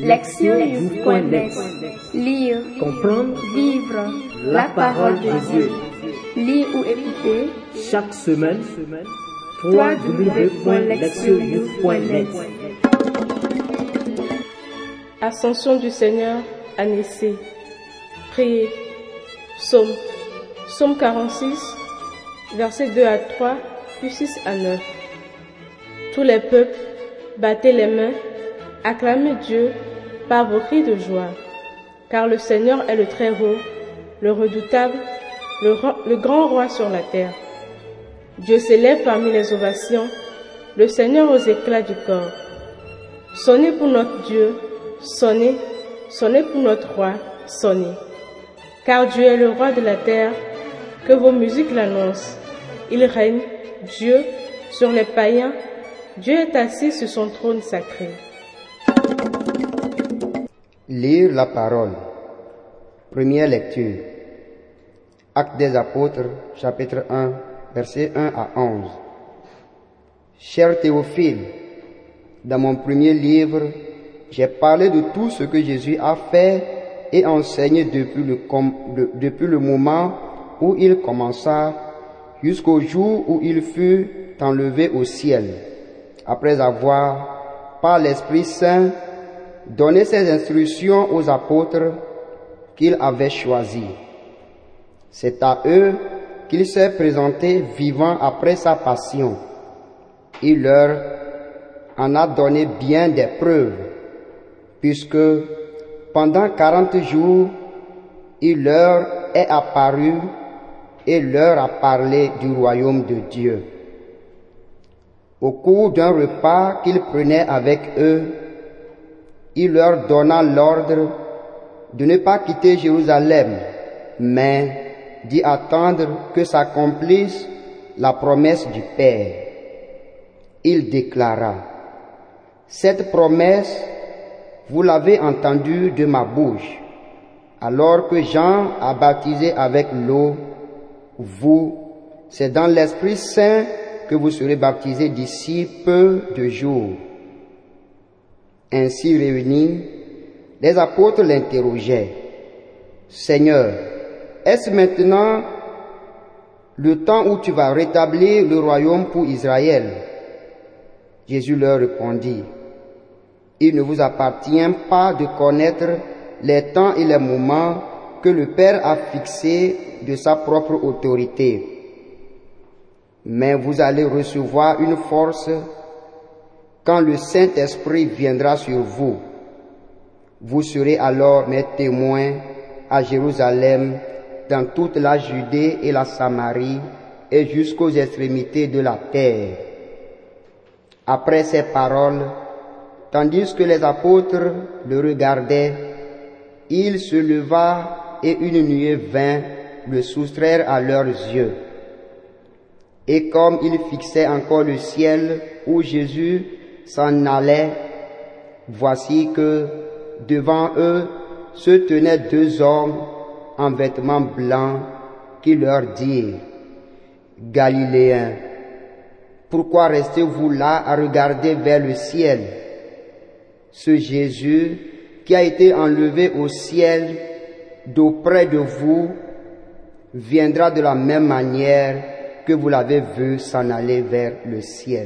Lectionnews.net. Lire, comprendre, vivre la parole de Dieu. Lire ou écouter Chaque semaine, www.lectionnews.net. Ascension du Seigneur à Nicée. Priez. Psaume 46, versets 2 à 3, puis 6 à 9. Tous les peuples, battez les mains, acclamez Dieu par vos cris de joie. Car le Seigneur est le Très-Haut, le redoutable, le grand roi sur la terre. Dieu s'élève parmi les ovations, le Seigneur aux éclats du corps. Sonnez pour notre Dieu, sonnez, sonnez pour notre roi, sonnez. Car Dieu est le roi de la terre, que vos musiques l'annoncent. Il règne, Dieu, sur les païens, Dieu est assis sur son trône sacré. Lire la parole. Première lecture. Actes des apôtres, chapitre 1, versets 1 à 11. Cher Théophile, dans mon premier livre, j'ai parlé de tout ce que Jésus a fait et enseigné depuis le moment où il commença jusqu'au jour où il fut enlevé au ciel, après avoir, par l'Esprit Saint, donné ses instructions aux apôtres qu'il avait choisis. C'est à eux qu'il s'est présenté vivant après sa passion. Il leur en a donné bien des preuves, puisque pendant 40 jours, il leur est apparu et leur a parlé du royaume de Dieu. Au cours d'un repas qu'il prenait avec eux, il leur donna l'ordre de ne pas quitter Jérusalem, mais d'y attendre que s'accomplisse la promesse du Père. Il déclara: cette promesse, vous l'avez entendue de ma bouche. Alors que Jean a baptisé avec l'eau, vous, c'est dans l'Esprit Saint que vous serez baptisés d'ici peu de jours. Ainsi réunis, les apôtres l'interrogeaient: Seigneur, est-ce maintenant le temps où tu vas rétablir le royaume pour Israël? Jésus leur répondit: il ne vous appartient pas de connaître les temps et les moments que le Père a fixés de sa propre autorité. Mais vous allez recevoir une force quand le Saint-Esprit viendra sur vous. Vous serez alors mes témoins à Jérusalem, dans toute la Judée et la Samarie, et jusqu'aux extrémités de la terre. Après ces paroles, tandis que les apôtres le regardaient, il se leva et une nuée vint le soustraire à leurs yeux. Et comme ils fixaient encore le ciel où Jésus s'en allait, voici que devant eux se tenaient deux hommes en vêtements blancs qui leur dirent: Galiléens, pourquoi restez-vous là à regarder vers le ciel? Ce Jésus qui a été enlevé au ciel d'auprès de vous viendra de la même manière que vous l'avez vu s'en aller vers le ciel.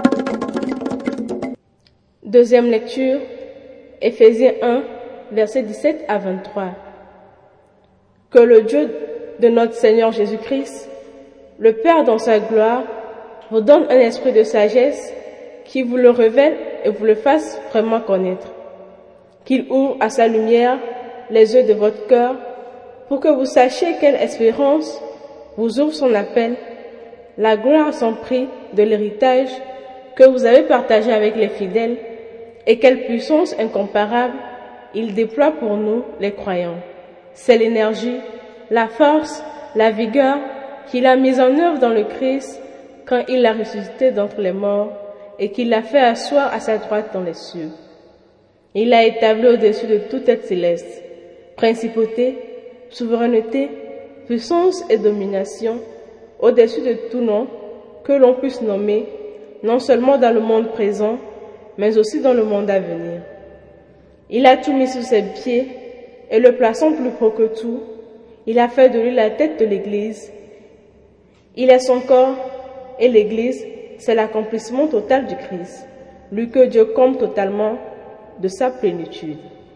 Deuxième lecture, Éphésiens 1, versets 17 à 23. Que le Dieu de notre Seigneur Jésus-Christ, le Père dans sa gloire, vous donne un esprit de sagesse qui vous le révèle et vous le fasse vraiment connaître. Qu'il ouvre à sa lumière les yeux de votre cœur pour que vous sachiez quelle espérance vous ouvre son appel, la gloire sans prix de l'héritage que vous avez partagé avec les fidèles, et quelle puissance incomparable il déploie pour nous, les croyants. C'est l'énergie, la force, la vigueur qu'il a mise en œuvre dans le Christ quand il l'a ressuscité d'entre les morts et qu'il l'a fait asseoir à sa droite dans les cieux. Il l'a établi au-dessus de toute être céleste, principauté, souveraineté, puissance et domination, au-dessus de tout nom que l'on puisse nommer, non seulement dans le monde présent, mais aussi dans le monde à venir. Il a tout mis sous ses pieds et le plaçant plus haut que tout, il a fait de lui la tête de l'Église. Il est son corps et l'Église, c'est l'accomplissement total du Christ, lui que Dieu comble totalement de sa plénitude.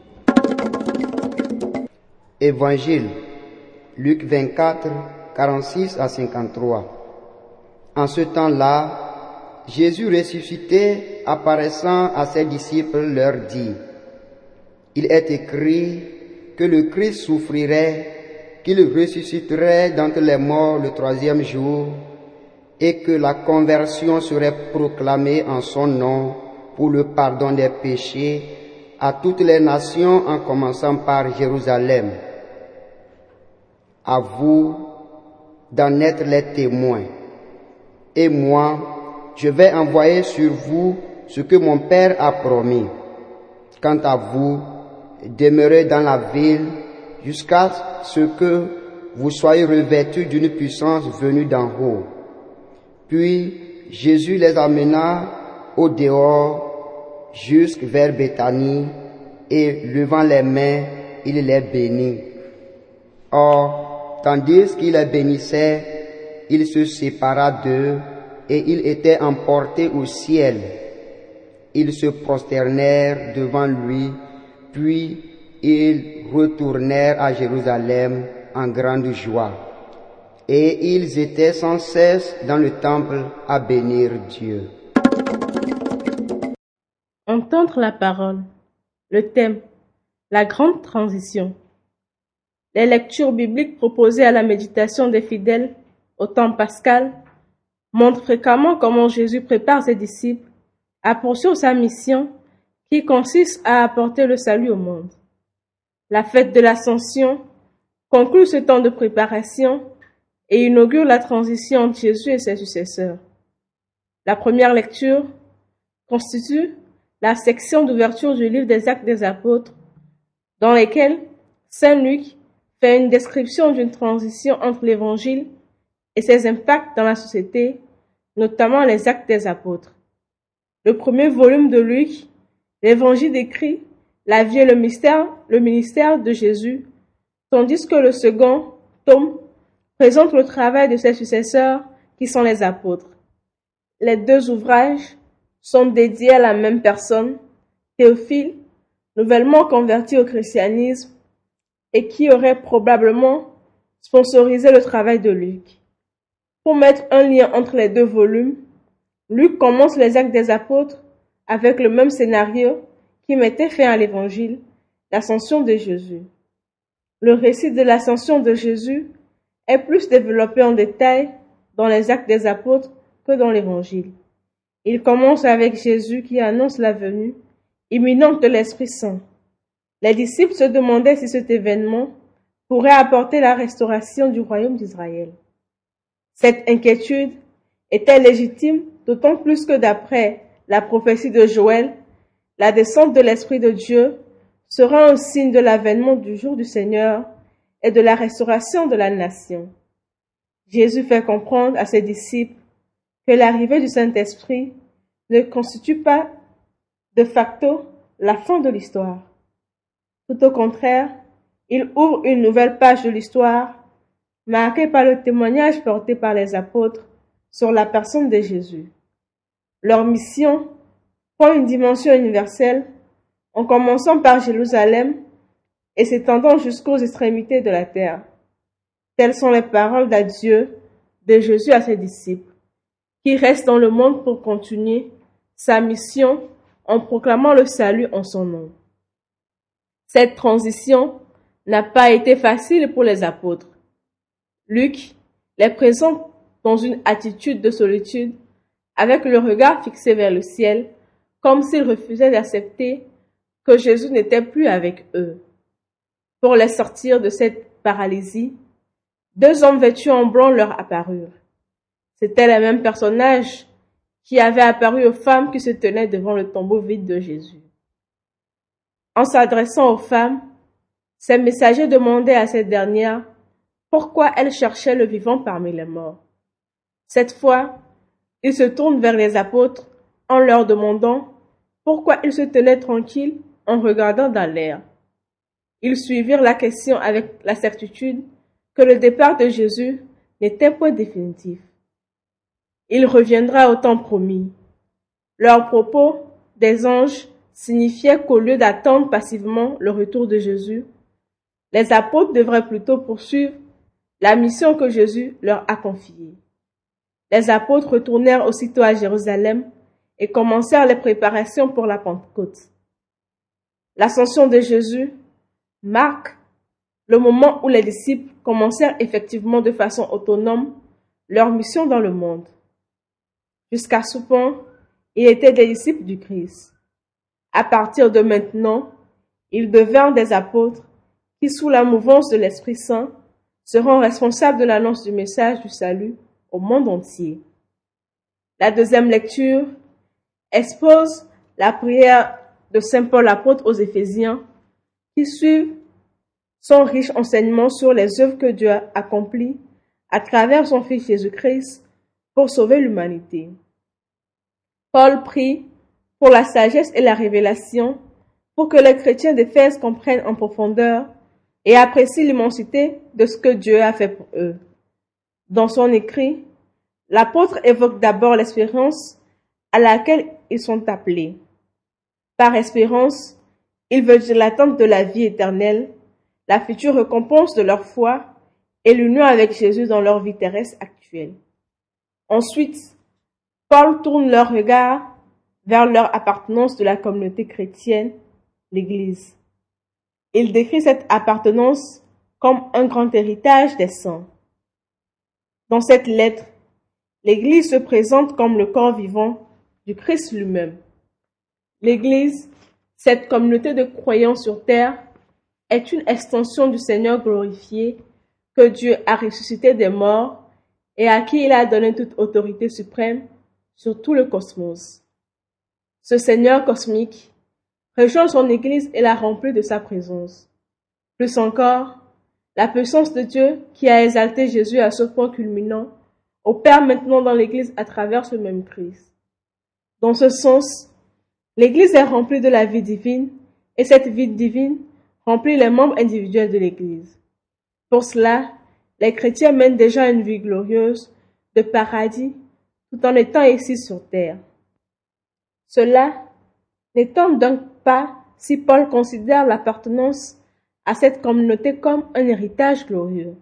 Évangile, Luc 24, 46 à 53. En ce temps-là, Jésus ressuscité, apparaissant à ses disciples, leur dit: Il est écrit que le Christ souffrirait, qu'il ressusciterait d'entre les morts le troisième jour, et que la conversion serait proclamée en son nom pour le pardon des péchés à toutes les nations, en commençant par Jérusalem. À vous d'en être les témoins. Et moi, je vais envoyer sur vous ce que mon Père a promis. Quant à vous, demeurez dans la ville jusqu'à ce que vous soyez revêtus d'une puissance venue d'en haut. Puis Jésus les amena au dehors jusque vers Béthanie, et levant les mains, il les bénit. Or, tandis qu'il les bénissait, il se sépara d'eux et ils étaient emportés au ciel. Ils se prosternèrent devant lui, puis ils retournèrent à Jérusalem en grande joie. Et ils étaient sans cesse dans le temple à bénir Dieu. Entendre la parole. Le thème, la grande transition. Les lectures bibliques proposées à la méditation des fidèles au temps pascal montrent fréquemment comment Jésus prépare ses disciples à poursuivre sa mission qui consiste à apporter le salut au monde. La fête de l'Ascension conclut ce temps de préparation et inaugure la transition entre Jésus et ses successeurs. La première lecture constitue la section d'ouverture du livre des Actes des Apôtres, dans laquelle Saint Luc fait une description d'une transition entre l'Évangile et ses impacts dans la société, notamment les Actes des Apôtres. Le premier volume de Luc, l'Évangile décrit la vie et le ministère de Jésus, tandis que le second tome présente le travail de ses successeurs qui sont les apôtres. Les deux ouvrages sont dédiés à la même personne, Théophile, nouvellement converti au christianisme et qui aurait probablement sponsorisé le travail de Luc. Pour mettre un lien entre les deux volumes, Luc commence les Actes des Apôtres avec le même scénario qui mettait fin à l'Évangile, l'ascension de Jésus. Le récit de l'ascension de Jésus est plus développé en détail dans les Actes des Apôtres que dans l'Évangile. Il commence avec Jésus qui annonce la venue imminente de l'Esprit Saint. Les disciples se demandaient si cet événement pourrait apporter la restauration du royaume d'Israël. Cette inquiétude était légitime, d'autant plus que d'après la prophétie de Joël, la descente de l'Esprit de Dieu sera un signe de l'avènement du jour du Seigneur et de la restauration de la nation. Jésus fait comprendre à ses disciples que l'arrivée du Saint-Esprit ne constitue pas de facto la fin de l'histoire. Tout au contraire, il ouvre une nouvelle page de l'histoire, marquée par le témoignage porté par les apôtres sur la personne de Jésus. Leur mission prend une dimension universelle, en commençant par Jérusalem et s'étendant jusqu'aux extrémités de la terre. Telles sont les paroles d'adieu de Jésus à ses disciples, qui restent dans le monde pour continuer sa mission en proclamant le salut en son nom. Cette transition n'a pas été facile pour les apôtres. Luc les présente dans une attitude de solitude, avec le regard fixé vers le ciel, comme s'ils refusaient d'accepter que Jésus n'était plus avec eux. Pour les sortir de cette paralysie, deux hommes vêtus en blanc leur apparurent. C'étaient les mêmes personnages qui avaient apparu aux femmes qui se tenaient devant le tombeau vide de Jésus. En s'adressant aux femmes, ces messagers demandaient à ces dernières pourquoi elles cherchaient le vivant parmi les morts. Cette fois, ils se tournent vers les apôtres en leur demandant pourquoi ils se tenaient tranquilles en regardant dans l'air. Ils suivirent la question avec la certitude que le départ de Jésus n'était point définitif. Il reviendra au temps promis. Leurs propos des anges signifiaient qu'au lieu d'attendre passivement le retour de Jésus, les apôtres devraient plutôt poursuivre la mission que Jésus leur a confiée. Les apôtres retournèrent aussitôt à Jérusalem et commencèrent les préparations pour la Pentecôte. L'ascension de Jésus marque le moment où les disciples commencèrent effectivement de façon autonome leur mission dans le monde. Jusqu'à ce point, ils étaient des disciples du Christ. À partir de maintenant, ils devinrent des apôtres qui, sous la mouvance de l'Esprit Saint, seront responsables de l'annonce du message du salut au monde entier. La deuxième lecture expose la prière de Saint Paul apôtre aux Éphésiens qui suivent son riche enseignement sur les œuvres que Dieu a accomplies à travers son Fils Jésus-Christ pour sauver l'humanité. Paul prie pour la sagesse et la révélation pour que les chrétiens d'Éphèse comprennent en profondeur et apprécient l'immensité de ce que Dieu a fait pour eux. Dans son écrit, l'apôtre évoque d'abord l'espérance à laquelle ils sont appelés. Par espérance, il veut dire l'attente de la vie éternelle, la future récompense de leur foi et l'union avec Jésus dans leur vie terrestre actuelle. Ensuite, Paul tourne leur regard vers leur appartenance de la communauté chrétienne, l'Église. Il décrit cette appartenance comme un grand héritage des saints. Dans cette lettre, l'Église se présente comme le corps vivant du Christ lui-même. L'Église, cette communauté de croyants sur terre, est une extension du Seigneur glorifié que Dieu a ressuscité des morts et à qui il a donné toute autorité suprême sur tout le cosmos. Ce Seigneur cosmique rejoint son Église et la remplit de sa présence. Plus encore, la puissance de Dieu qui a exalté Jésus à ce point culminant opère maintenant dans l'Église à travers ce même Christ. Dans ce sens, l'Église est remplie de la vie divine et cette vie divine remplit les membres individuels de l'Église. Pour cela, les chrétiens mènent déjà une vie glorieuse de paradis tout en étant ici sur terre. Cela n'étonne donc pas si Paul considère l'appartenance à cette communauté comme un héritage glorieux.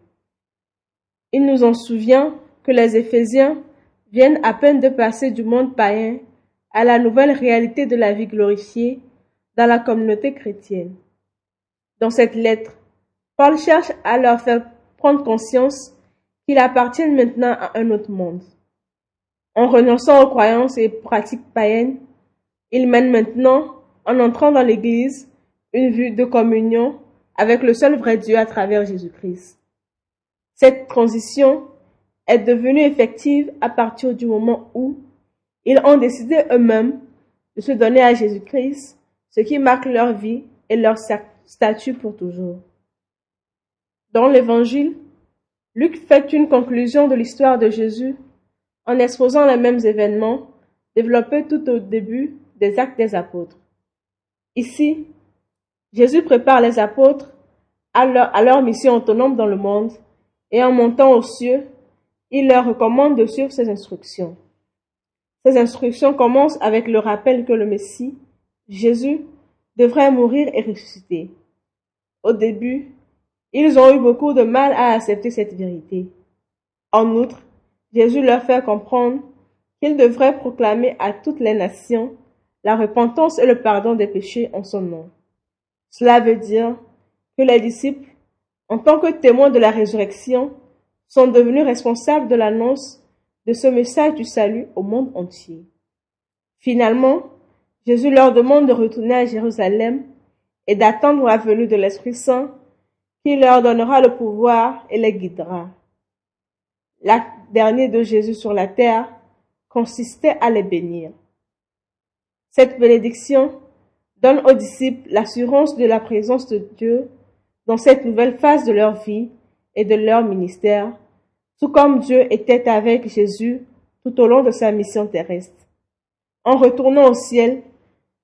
Il nous en souvient que les Éphésiens viennent à peine de passer du monde païen à la nouvelle réalité de la vie glorifiée dans la communauté chrétienne. Dans cette lettre, Paul cherche à leur faire prendre conscience qu'ils appartiennent maintenant à un autre monde. En renonçant aux croyances et pratiques païennes, ils mènent maintenant, en entrant dans l'Église, une vie de communion avec le seul vrai Dieu à travers Jésus-Christ. Cette transition est devenue effective à partir du moment où ils ont décidé eux-mêmes de se donner à Jésus-Christ, ce qui marque leur vie et leur statut pour toujours. Dans l'Évangile, Luc fait une conclusion de l'histoire de Jésus en exposant les mêmes événements développés tout au début des Actes des Apôtres. Ici, Jésus prépare les apôtres à leur mission autonome dans le monde et en montant aux cieux, il leur recommande de suivre ses instructions. Ces instructions commencent avec le rappel que le Messie, Jésus, devrait mourir et ressusciter. Au début, ils ont eu beaucoup de mal à accepter cette vérité. En outre, Jésus leur fait comprendre qu'ils devraient proclamer à toutes les nations la repentance et le pardon des péchés en son nom. Cela veut dire que les disciples, en tant que témoins de la résurrection, sont devenus responsables de l'annonce de ce message du salut au monde entier. Finalement, Jésus leur demande de retourner à Jérusalem et d'attendre la venue de l'Esprit Saint qui leur donnera le pouvoir et les guidera. L'acte dernier de Jésus sur la terre consistait à les bénir. Cette bénédiction donne aux disciples l'assurance de la présence de Dieu dans cette nouvelle phase de leur vie et de leur ministère, tout comme Dieu était avec Jésus tout au long de sa mission terrestre. En retournant au ciel,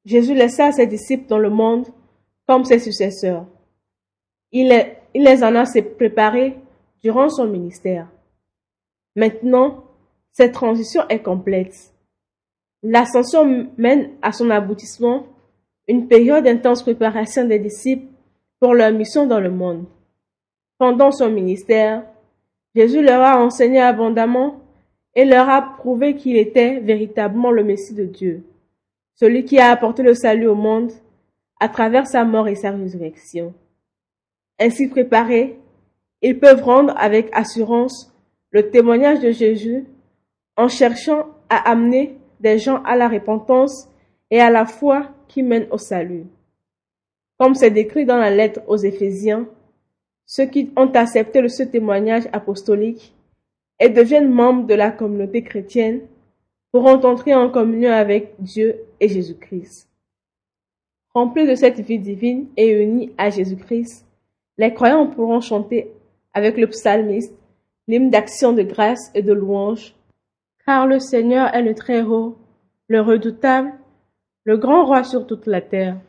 Jésus laissa ses disciples dans le monde comme ses successeurs. Il les en a préparés durant son ministère. Maintenant, cette transition est complète. L'ascension mène à son aboutissement une période d'intense préparation des disciples pour leur mission dans le monde. Pendant son ministère, Jésus leur a enseigné abondamment et leur a prouvé qu'il était véritablement le Messie de Dieu, celui qui a apporté le salut au monde à travers sa mort et sa résurrection. Ainsi préparés, ils peuvent rendre avec assurance le témoignage de Jésus en cherchant à amener des gens à la repentance et à la foi qui mène au salut. Comme c'est décrit dans la lettre aux Éphésiens, ceux qui ont accepté ce témoignage apostolique et deviennent membres de la communauté chrétienne pourront entrer en communion avec Dieu et Jésus-Christ. Remplis de cette vie divine et unis à Jésus-Christ, les croyants pourront chanter avec le psalmiste l'hymne d'action de grâce et de louange, car le Seigneur est le Très-Haut, le redoutable, le grand roi sur toute la terre.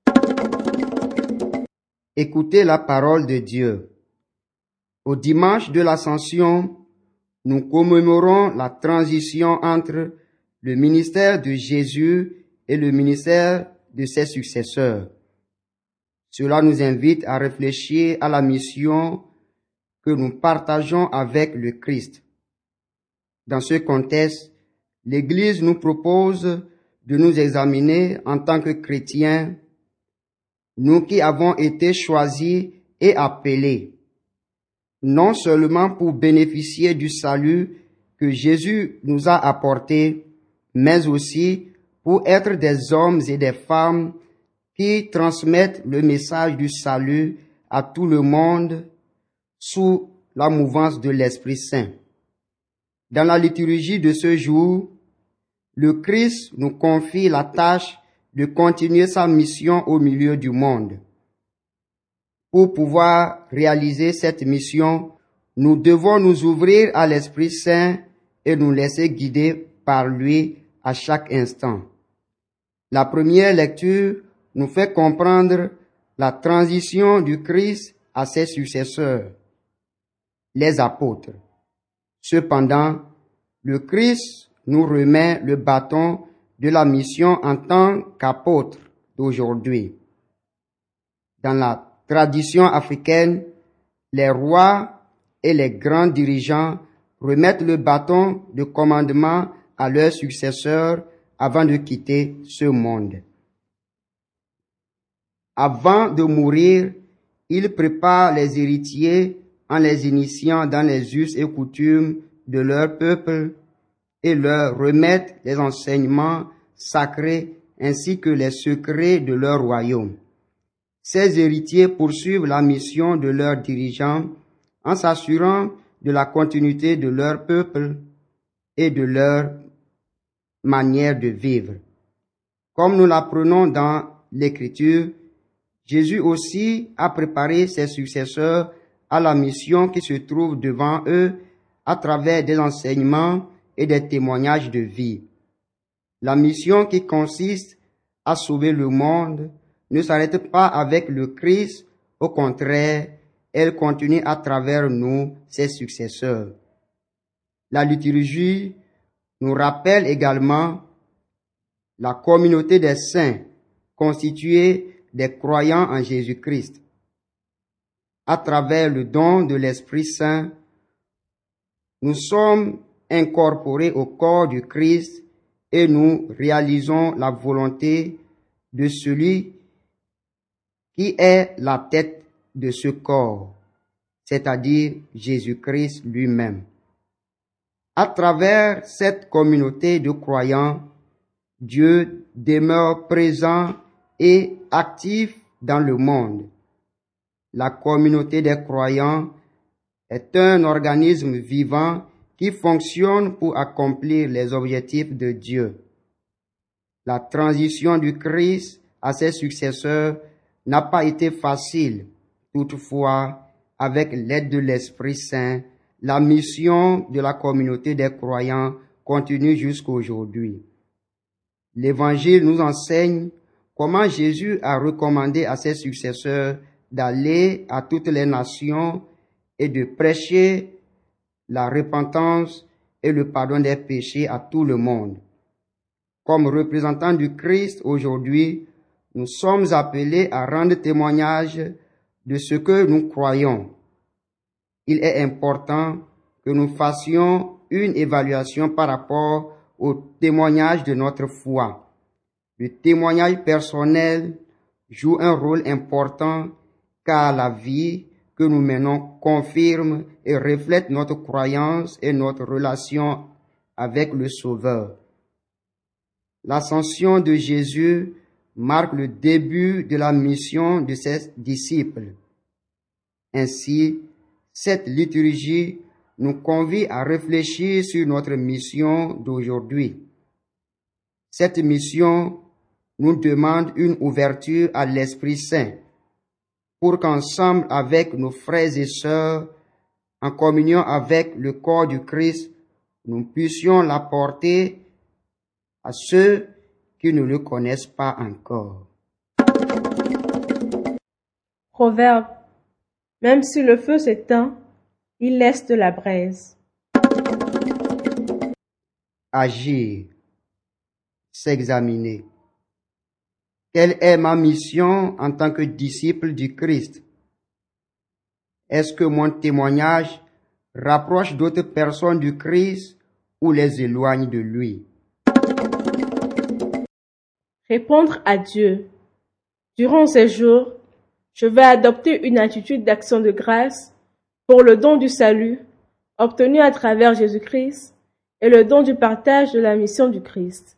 Écoutez la parole de Dieu. Au dimanche de l'Ascension, nous commémorons la transition entre le ministère de Jésus et le ministère de ses successeurs. Cela nous invite à réfléchir à la mission que nous partageons avec le Christ. Dans ce contexte, l'Église nous propose de nous examiner en tant que chrétiens, nous qui avons été choisis et appelés, non seulement pour bénéficier du salut que Jésus nous a apporté, mais aussi pour être des hommes et des femmes qui transmettent le message du salut à tout le monde sous la mouvance de l'Esprit Saint. Dans la liturgie de ce jour, le Christ nous confie la tâche de continuer sa mission au milieu du monde. Pour pouvoir réaliser cette mission, nous devons nous ouvrir à l'Esprit Saint et nous laisser guider par lui à chaque instant. La première lecture nous fait comprendre la transition du Christ à ses successeurs, les apôtres. Cependant, le Christ nous remet le bâton de la mission en tant qu'apôtre d'aujourd'hui. Dans la tradition africaine, les rois et les grands dirigeants remettent le bâton de commandement à leurs successeurs avant de quitter ce monde. Avant de mourir, ils préparent les héritiers en les initiant dans les us et coutumes de leur peuple et leur remettent les enseignements sacrés ainsi que les secrets de leur royaume. Ces héritiers poursuivent la mission de leurs dirigeants en s'assurant de la continuité de leur peuple et de leur manière de vivre. Comme nous l'apprenons dans l'Écriture, Jésus aussi a préparé ses successeurs à la mission qui se trouve devant eux à travers des enseignements et des témoignages de vie. La mission qui consiste à sauver le monde ne s'arrête pas avec le Christ, au contraire, elle continue à travers nous, ses successeurs. La liturgie nous rappelle également la communauté des saints constituée des croyants en Jésus-Christ. À travers le don de l'Esprit Saint, nous sommes incorporés au corps du Christ et nous réalisons la volonté de celui qui est la tête de ce corps, c'est-à-dire Jésus-Christ lui-même. À travers cette communauté de croyants, Dieu demeure présent et actif dans le monde. La communauté des croyants est un organisme vivant qui fonctionne pour accomplir les objectifs de Dieu. La transition du Christ à ses successeurs n'a pas été facile. Toutefois, avec l'aide de l'Esprit Saint, la mission de la communauté des croyants continue jusqu'à aujourd'hui. L'Évangile nous enseigne comment Jésus a recommandé à ses successeurs d'aller à toutes les nations et de prêcher la repentance et le pardon des péchés à tout le monde. Comme représentants du Christ aujourd'hui, nous sommes appelés à rendre témoignage de ce que nous croyons. Il est important que nous fassions une évaluation par rapport au témoignage de notre foi. Le témoignage personnel joue un rôle important car la vie que nous menons confirme et reflète notre croyance et notre relation avec le Sauveur. L'ascension de Jésus marque le début de la mission de ses disciples. Ainsi, cette liturgie nous convie à réfléchir sur notre mission d'aujourd'hui. Cette mission nous demande une ouverture à l'Esprit Saint pour qu'ensemble avec nos frères et sœurs, en communion avec le corps du Christ, nous puissions l'apporter à ceux qui ne le connaissent pas encore. Proverbe. Même si le feu s'éteint, il laisse de la braise. Agir, s'examiner. Quelle est ma mission en tant que disciple du Christ? Est-ce que mon témoignage rapproche d'autres personnes du Christ ou les éloigne de lui? Répondre à Dieu. Durant ces jours, je vais adopter une attitude d'action de grâce pour le don du salut obtenu à travers Jésus-Christ et le don du partage de la mission du Christ.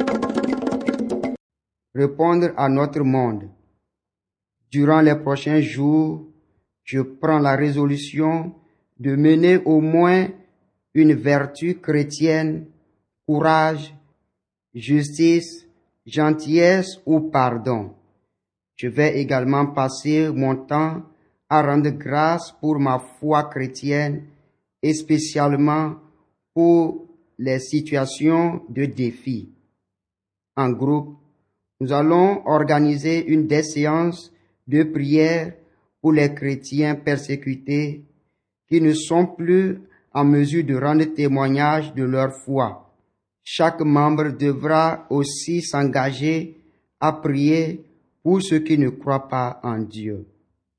Répondre à notre monde. Durant les prochains jours, je prends la résolution de mener au moins une vertu chrétienne, courage, justice, gentillesse ou pardon. Je vais également passer mon temps à rendre grâce pour ma foi chrétienne et spécialement pour les situations de défi. En groupe, nous allons organiser une des séances de prière pour les chrétiens persécutés qui ne sont plus en mesure de rendre témoignage de leur foi. Chaque membre devra aussi s'engager à prier pour ceux qui ne croient pas en Dieu.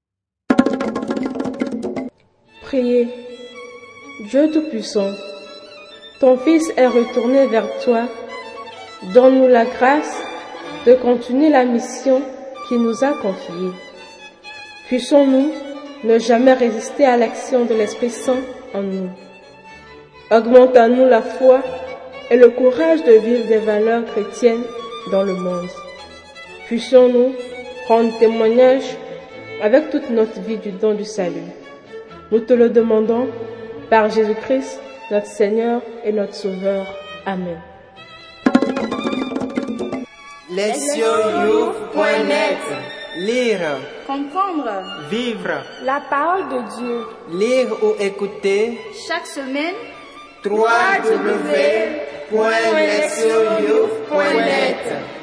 Priez. Dieu Tout-Puissant, ton Fils est retourné vers toi. Donne-nous la grâce de continuer la mission qu'il nous a confiée. Puissions-nous ne jamais résister à l'action de l'Esprit Saint en nous. Augmente en nous la foi et le courage de vivre des valeurs chrétiennes dans le monde. Puissions-nous rendre témoignage avec toute notre vie du don du salut. Nous te le demandons par Jésus-Christ, notre Seigneur et notre Sauveur. Amen. Lectionyouf.net. Lire, Comprendre vivre, la parole de Dieu. lire ou écouter. Chaque semaine, www.lectionyouf.net.